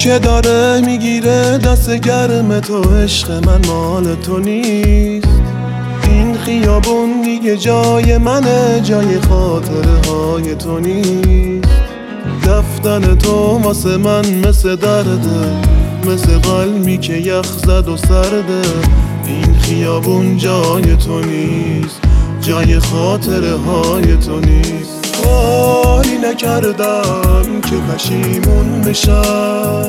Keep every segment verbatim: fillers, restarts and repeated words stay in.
که داره میگیره دست گرم تو، عشق من مال تو نیست. این خیابون دیگه جای منه، جای خاطره های تو نیست. رفتن تو واسه من مثل درده، مثل قلمی که یخ زد و سرده. این خیابون جای تو نیست، جای خاطره های تو نیست. کاری نکردم که پشیمون بشم،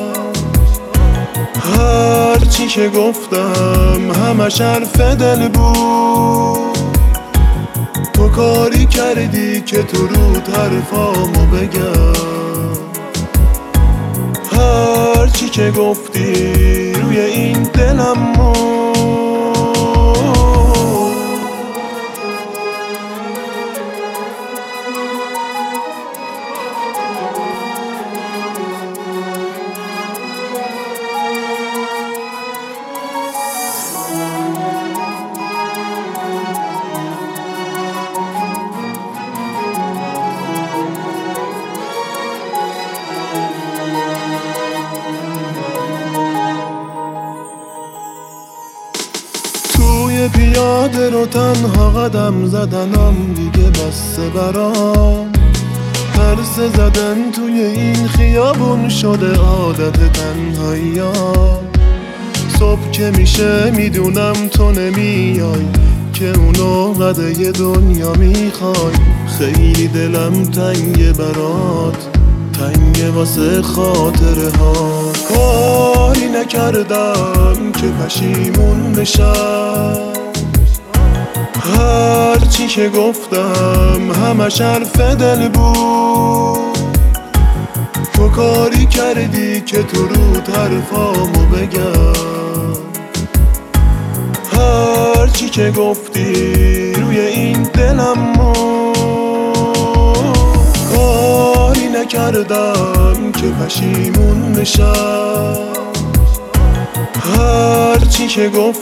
هرچی که گفتم همش حرف دل بود. تو کاری کردی که تو رود حرفامو بگم، هرچی که گفتی روی این دلم موند. پیاده رو تنها قدم زدنم دیگه بسته برام. ترس زدن توی این خیابون شده عادت تنهاییام. صبح که میشه میدونم تو نمیای، که اونو قده دنیا میخوای. خیلی دلم تنگه برات، تنگه واسه خاطره ها. کاری نکردم که پشیمون بشم، هرچی که گفتم همش حرف دل بود. تو کاری کردی که تو رود حرفامو بگم، هرچی که گفتی روی این دلم موند. کاری نکردم که پشیمون بشم، هرچی که گفتی